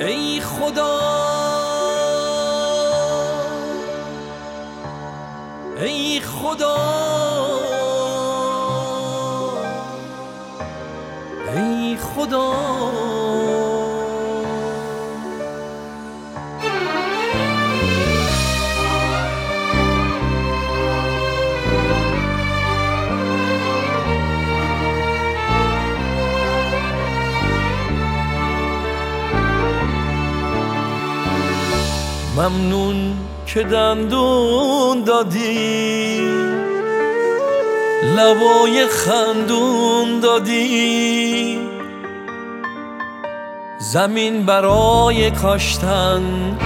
ای خدا ای خدا ای خدا ممنون که دندون دادی، لبای خندون دادی، زمین برای کاشتن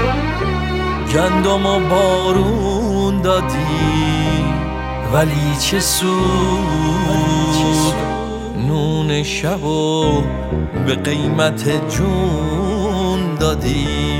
گندم و بارون دادی. ولی چه سود نون شبو به قیمت جون دادی.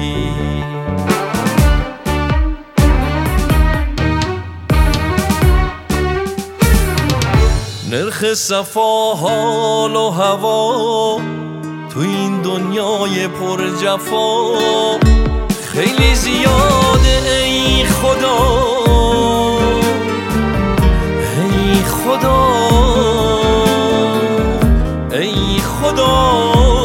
نرخ صفا حال و هوا تو این دنیای پر جفا خیلی زیاده. ای خدا ای خدا ای خدا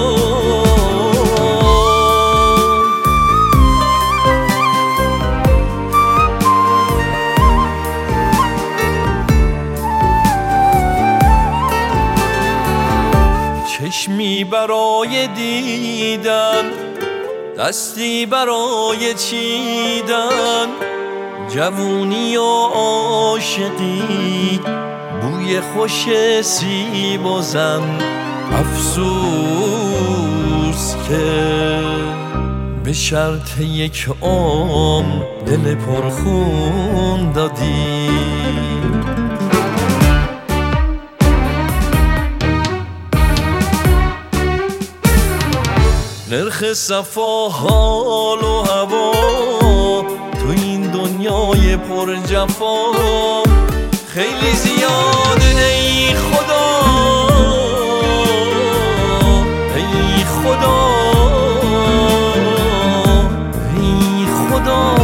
چشمی برای دیدن، دستی برای چیدن، جوونی و عاشقی، بوی خوش سیب و زن. افسوس که به شرط یک عمر دل پرخون دادی. نرخ صفا حال و هوا تو این دنیای پر جفا خیلی زیاده. ای خدا ای خدا ای خدا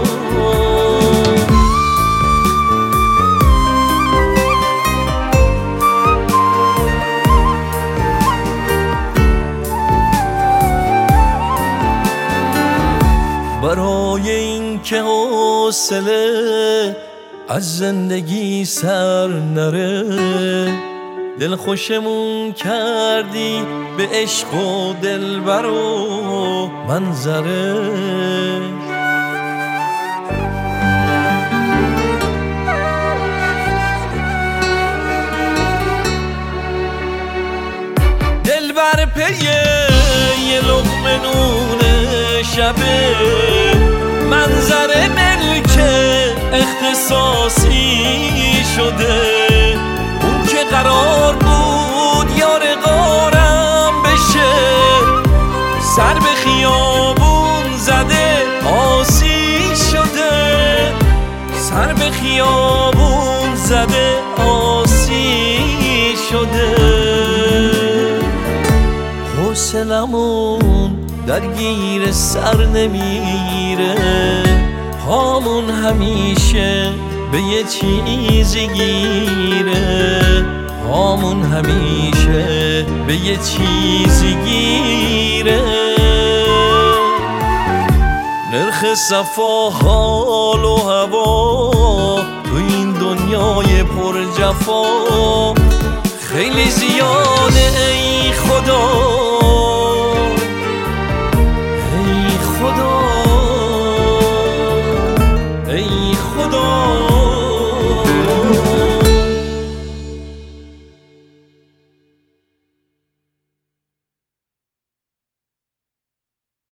برای این که حوصله از زندگی سر نره، دل خوشمون کردی به عشق و دلبر و منظره. دلبر پیه یه لقمه نون شبه، منظر ملک اختصاصی شده. اون که قرار بود یار غارم بشه، سر به خیابون زده آسی شده، سر به خیابون زده آسی شده. حوصلمون درگیر سر نمیره، پامون همیشه به یه چیزی گیره، پامون همیشه به یه چیزی گیره. نرخ صفا حال و هوا تو این دنیای پر جفا خیلی زیاده. ای خدا